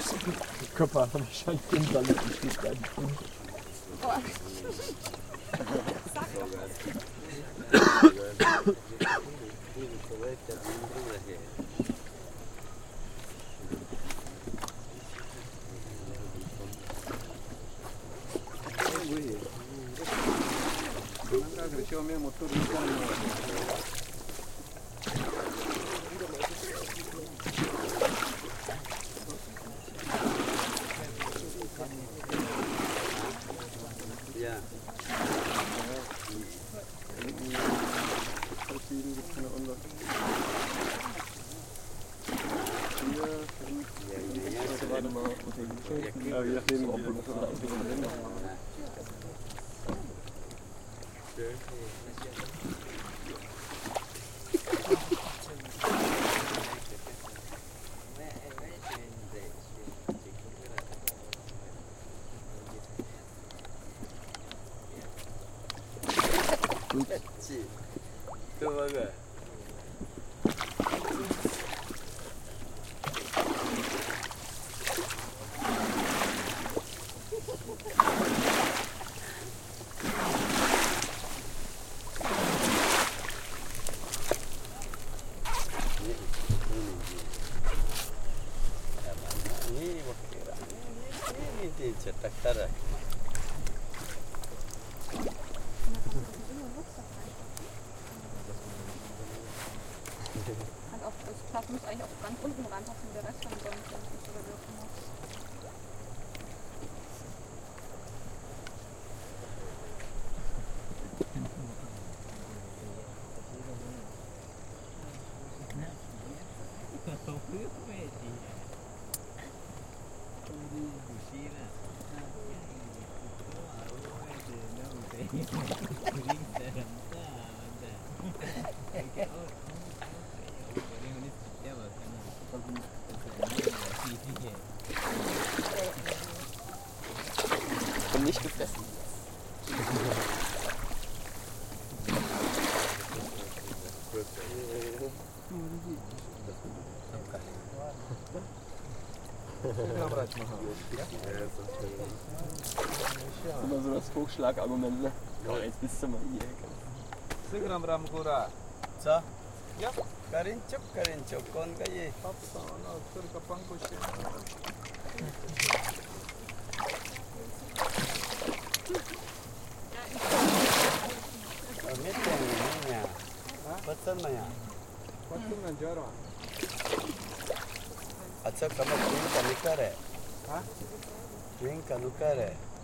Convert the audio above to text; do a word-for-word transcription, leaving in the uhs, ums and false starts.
Körper habe ich schon den Ball steht da nicht drin. Sag doch was. Creció mi motor. Ja. Ja, je nachdem, ob du Tuh bagus. Ini berkira. Ini dicetak tarik. Das Glas muss eigentlich auch ganz unten reinpassen, der Rest von dem Sonnenkranz ist oder wie auch immer. Und nicht gefressen. Das ist immer so das Hochschlagargument, ne? Ja, jetzt bist du mal hier. Segram Ramgura. So. Ya, karincok karincok kon kaye. Papa, no, tur kapang ko siya. Amit yang ininya. Betul maya. Patu na jara. Acha kamu twin ka nikare. Ha? Twin ka nukare.